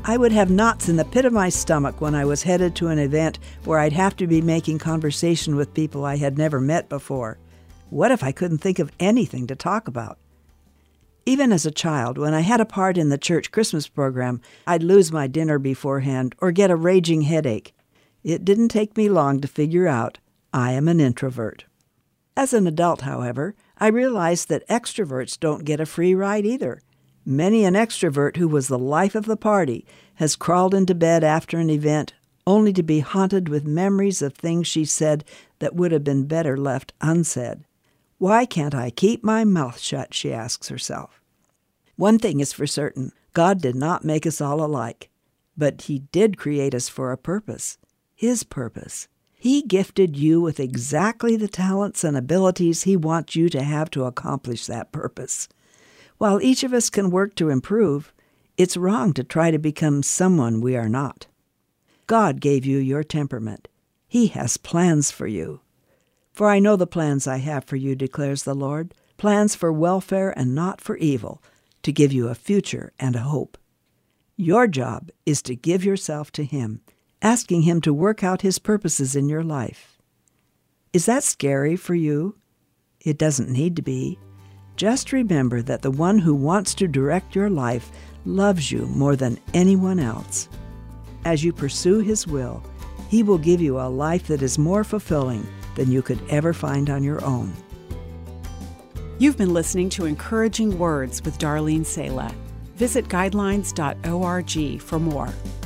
I would have knots in the pit of my stomach when I was headed to an event where I'd have to be making conversation with people I had never met before. What if I couldn't think of anything to talk about? Even as a child, when I had a part in the church Christmas program, I'd lose my dinner beforehand or get a raging headache. It didn't take me long to figure out I am an introvert. As an adult, however, I realized that extroverts don't get a free ride either. Many an extrovert who was the life of the party has crawled into bed after an event only to be haunted with memories of things she said that would have been better left unsaid. Why can't I keep my mouth shut, she asks herself. One thing is for certain, God did not make us all alike, but He did create us for a purpose, His purpose. He gifted you with exactly the talents and abilities He wants you to have to accomplish that purpose. While each of us can work to improve, it's wrong to try to become someone we are not. God gave you your temperament. He has plans for you. For I know the plans I have for you, declares the Lord, plans for welfare and not for evil, to give you a future and a hope. Your job is to give yourself to Him, asking Him to work out His purposes in your life. Is that scary for you? It doesn't need to be. Just remember that the one who wants to direct your life loves you more than anyone else. As you pursue His will, He will give you a life that is more fulfilling than you could ever find on your own. You've been listening to Encouraging Words with Darlene Sala. Visit guidelines.org for more.